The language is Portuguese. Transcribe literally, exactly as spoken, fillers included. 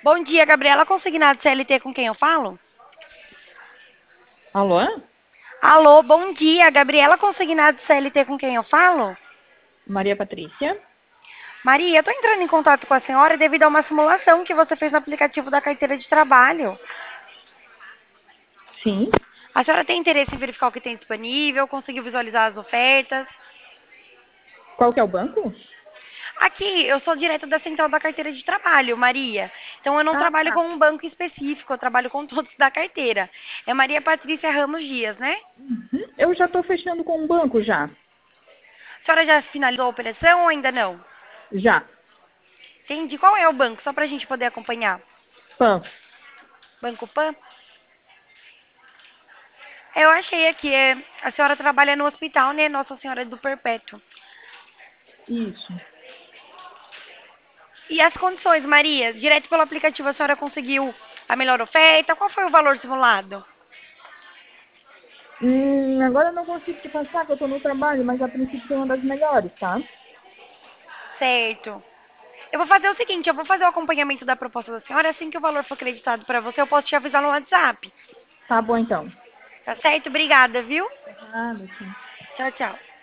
Bom dia, Gabriela Consignado C L T, com quem eu falo? Alô? Alô, bom dia, Gabriela Consignado C L T, com quem eu falo? Maria Patrícia? Maria, eu tô entrando em contato com a senhora devido a uma simulação que você fez no aplicativo da carteira de trabalho. Sim. A senhora tem interesse em verificar o que tem disponível, conseguiu visualizar as ofertas? Qual que é o banco? Aqui, eu sou direto da central da carteira de trabalho, Maria. Então, eu não Ah, trabalho tá. com um banco específico, eu trabalho com todos da carteira. É Maria Patrícia Ramos Dias, né? Uhum. Eu já estou fechando com um banco já. A senhora já finalizou a operação ou ainda não? Já. Entendi. Qual é o banco? Só para a gente poder acompanhar. Pan. Banco Pan? Eu achei aqui, é, a senhora trabalha no hospital, né? Nossa Senhora do Perpétuo. Isso. E as condições, Maria? Direto pelo aplicativo a senhora conseguiu a melhor oferta? Qual foi o valor simulado? Hum, agora eu não consigo te passar, que eu estou no trabalho, mas a princípio foi uma das melhores, tá? Certo. Eu vou fazer o seguinte, eu vou fazer o acompanhamento da proposta da senhora. Assim que o valor for acreditado para você, eu posso te avisar no WhatsApp. Tá bom, então. Tá certo? Obrigada, viu? Nada, tchau. Tchau, tchau.